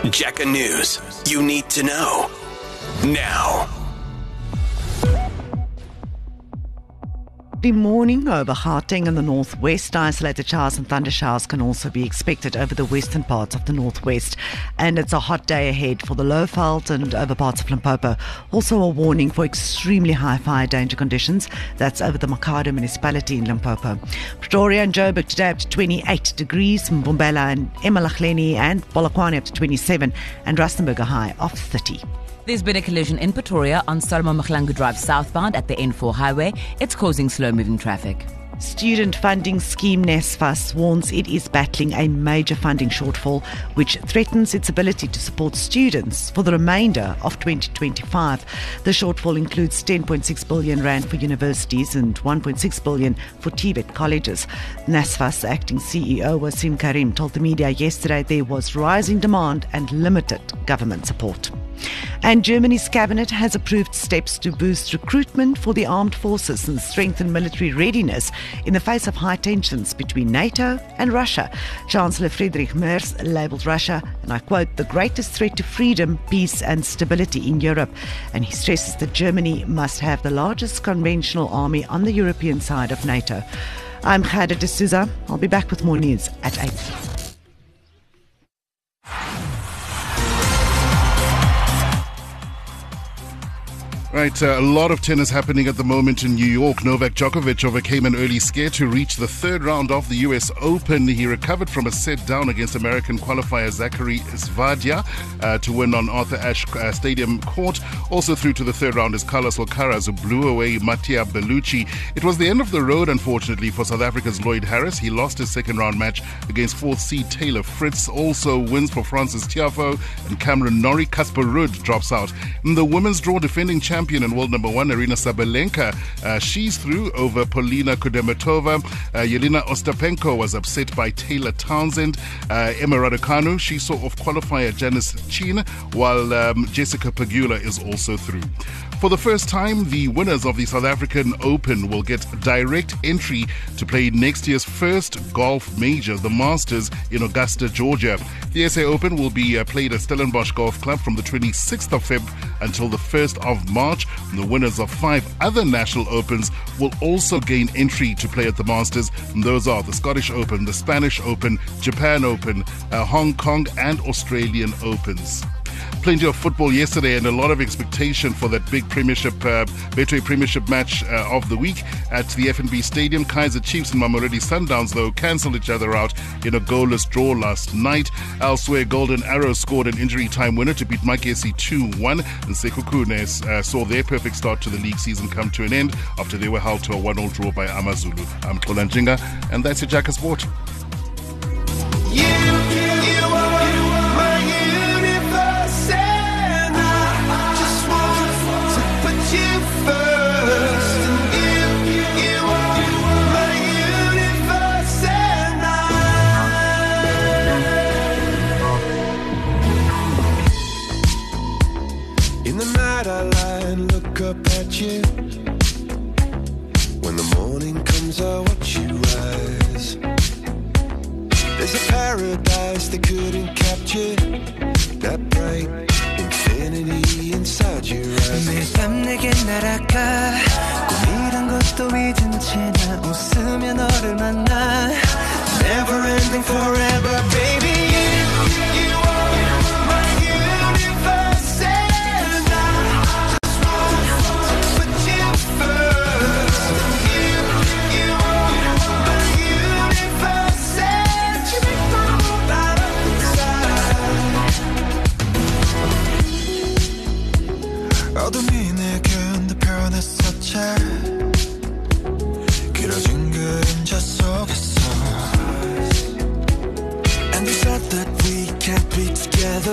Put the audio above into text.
Jacka News. You need to know. Now. Good morning over Gauteng in the northwest. Isolated showers and thunder showers can also be expected over the western parts of the northwest. And it's a hot day ahead for the Lowveld and over parts of Limpopo. Also a warning for extremely high fire danger conditions. That's over the Makhado municipality in Limpopo. Pretoria and Joburg today up to 28 degrees. Mbombela and Emalakhleni and Polokwane up to 27. And Rustenburg a high of 30. There's been a collision in Pretoria on Solomon Mahlangu Drive southbound at the N4 highway. It's causing slow-moving traffic. Student funding scheme NSFAS warns it is battling a major funding shortfall which threatens its ability to support students for the remainder of 2025. The shortfall includes 10.6 billion rand for universities and 1.6 billion for TVET colleges. NSFAS acting CEO Wasim Karim told the media yesterday there was rising demand and limited government support. And Germany's cabinet has approved steps to boost recruitment for the armed forces and strengthen military readiness in the face of high tensions between NATO and Russia. Chancellor Friedrich Merz labelled Russia, and I quote, the greatest threat to freedom, peace and stability in Europe. And he stresses that Germany must have the largest conventional army on the European side of NATO. I'm Khada D'Souza. I'll be back with more news at 8. Right, a lot of tennis happening at the moment in New York. Novak Djokovic overcame an early scare to reach the third round of the US Open. He recovered from a set down against American qualifier Zachary Svadia to win on Arthur Ashe Stadium court. Also through to the third round is Carlos Alcaraz, who blew away Mattia Bellucci. It was the end of the road, unfortunately, for South Africa's Lloyd Harris. He lost his second round match against fourth seed Taylor Fritz. Also wins for Francis Tiafoe and Cameron Norrie. Casper Ruud drops out. In the women's draw, defending champion and world number one Arina Sabalenka, she's through over Polina Kudermetova. Yelena Ostapenko was upset by Taylor Townsend. Emma Raducanu, she saw off qualifier Janice Chin, while Jessica Pegula is also through. For the first time, the winners of the South African Open will get direct entry to play next year's first golf major, the Masters in Augusta, Georgia. The SA Open will be played at Stellenbosch Golf Club from the 26th of Feb until the 1st of March. And the winners of 5 other national opens will also gain entry to play at the Masters. And those are the Scottish Open, the Spanish Open, Japan Open, Hong Kong and Australian Opens. Plenty of football yesterday and a lot of expectation for that big Premiership, Betway Premiership match of the week at the FNB Stadium. Kaizer Chiefs and Mamelodi Sundowns, though, cancelled each other out in a goalless draw last night. Elsewhere, Golden Arrows scored an injury time winner to beat Makesi 2-1. And Sekhukhune saw their perfect start to the league season come to an end after they were held to a 1-0 draw by AmaZulu. I'm Xola Njinga, and that's your Jacka Sport. In the night I lie and look up at you. When the morning comes I watch you rise. There's a paradise they couldn't capture, that bright infinity inside your eyes.